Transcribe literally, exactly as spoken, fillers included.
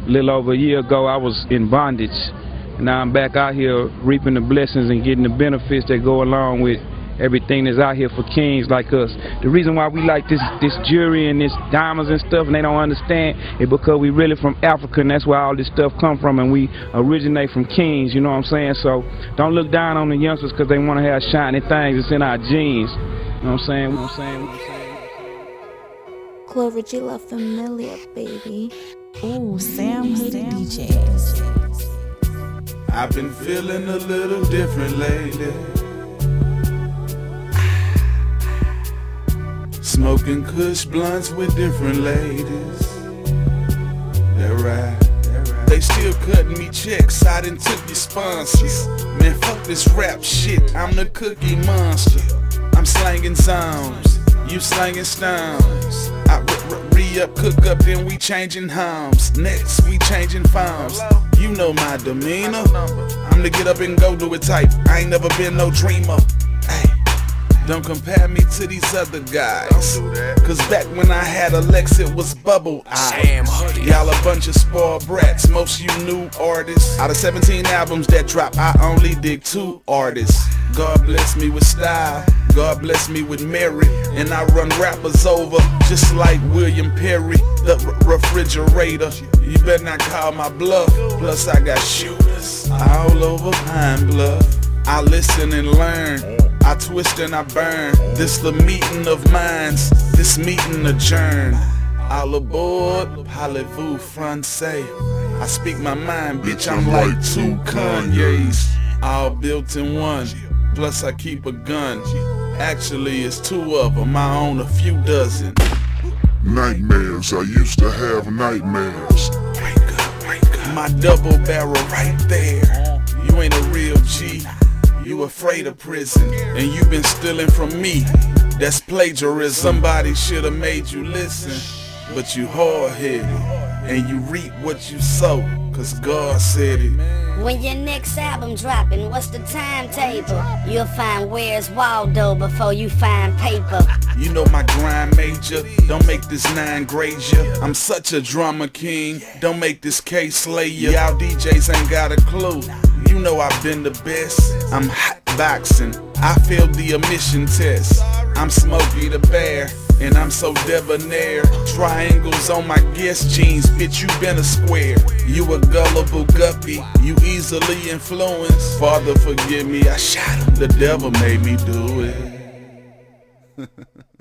A little over a year ago, I was in bondage. Now I'm back out here reaping the blessings and getting the benefits that go along with everything that's out here for kings like us. The reason why we like this this jewelry and this diamonds and stuff and they don't understand is because we really from Africa, and that's where all this stuff come from, and we originate from kings, you know what I'm saying? So don't look down on the youngsters because they want to have shiny things. It's in our genes. You know what I'm saying? You know what I'm saying? You know what I'm saying? Clover G La Familia, baby. Ooh, Sam Hoodie D Js. I've been feeling a little different lately. Smoking kush blunts with different ladies. They're right. They still cutting me checks. I done took your sponsors. Man, fuck this rap shit. I'm the cookie monster. I'm slanging zones. You slanging stones. I re-up, cook up, then we changing homes. Next, we changing phones. You know my demeanor. I'm the get up and go do it type. I ain't never been no dreamer. Ay, don't compare me to these other guys. Cause back when I had a Lex, it was bubble eyes. Y'all a bunch of spoiled brats. Most you new artists. Out of seventeen albums that drop, I only dig two artists. God bless me with style. God bless me with merit, and I run rappers over just like William Perry, the refrigerator. You better not call my bluff, plus I got shooters all over Pine Bluff. I listen and learn, I twist and I burn. This the meeting of minds, this meeting adjourned. All aboard, parlez-vous français. I speak my mind, bitch, I'm like two Kanye's, all built in one. Plus I keep a gun. Actually, it's two of them. I own a few dozen. Nightmares, I used to have nightmares. Wake up, wake up. My double barrel right there. You ain't a real G. You afraid of prison, and you been stealing from me. That's plagiarism. Somebody should've made you listen, but you hard-headed, and you reap what you sow, cause God said it. When your next album dropping, what's the timetable? You'll find Where's Waldo before you find paper. You know my grind major, don't make this nine grade ya. I'm such a drama king, don't make this case slay ya. Y'all D Js ain't got a clue, you know I've been the best. I'm hot boxing, I failed the emission test. I'm Smokey the Bear, and I'm so debonair. Triangles on my guest jeans, bitch, you been a square. You a gullible guppy, you easily influenced. Father forgive me, I shot him, the devil made me do it.